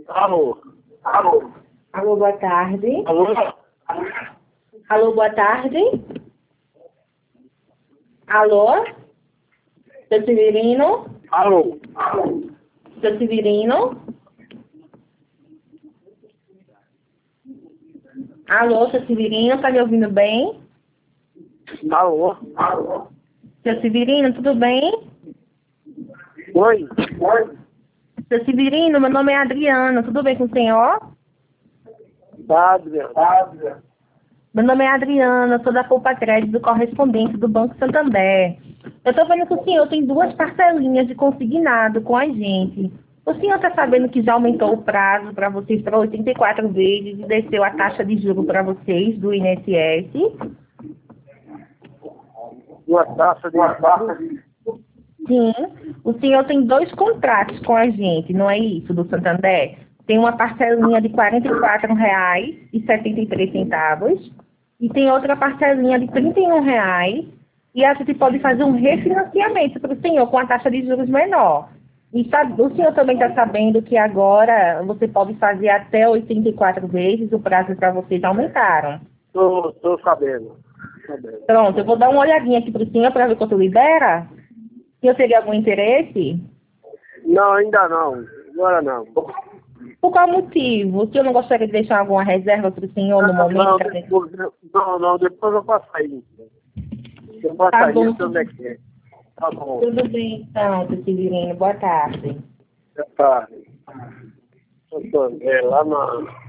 Alô? Alô, boa tarde. Alô? Alô, boa tarde. Alô? Seu Severino? Alô? Seu Severino? Alô, seu Severino, tá me ouvindo bem? Alô? Seu Severino, tudo bem? Oi? Seu Severino, meu nome é Adriana, tudo bem com o senhor? Padre. Meu nome é Adriana, sou da Poupa Crédito correspondente do Banco Santander. Eu estou vendo que o senhor tem 2 parcelinhas de consignado com a gente. O senhor está sabendo que já aumentou o prazo para vocês para 84 vezes e desceu a taxa de juros para vocês do INSS? Uma taça de... Sim, o senhor tem 2 contratos com a gente, não é isso, do Santander? Tem uma parcelinha de R$ 44,73 e tem outra parcelinha de R$ 31,00 e a gente pode fazer um refinanciamento para o senhor com a taxa de juros menor. E o senhor também está sabendo que agora você pode fazer até 84 vezes, o prazo para vocês aumentaram. Tô sabendo. Pronto, eu vou dar uma olhadinha aqui para o senhor para ver quanto libera. O senhor teria algum interesse? Não, ainda não. Agora não. Por qual motivo? O senhor não gostaria de deixar alguma reserva para o senhor no momento? Não, depois eu passo aí. Eu passo Tá aí, bom. eu sei onde é que é. Tá bom. Tudo bem, então, seu Severino. Boa tarde. Tá. Lá na...